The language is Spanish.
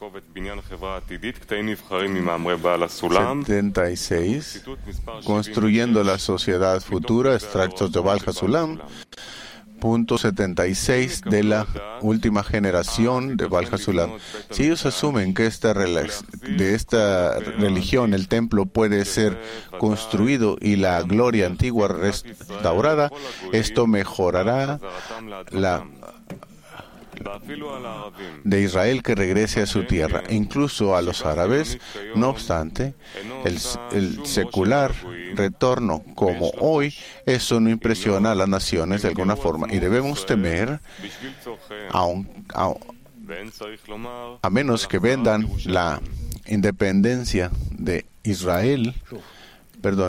76, construyendo la sociedad futura, extractos de Baal HaSulam. Punto 76 de la última generación de Baal HaSulam. Si ellos asumen que de esta religión el templo puede ser construido y la gloria antigua restaurada, esto mejorará la de Israel que regrese a su tierra, incluso a los árabes. No obstante, el secular retorno como hoy, eso no impresiona a las naciones de alguna forma, y debemos temer, a menos que vendan la independencia de Israel, perdón,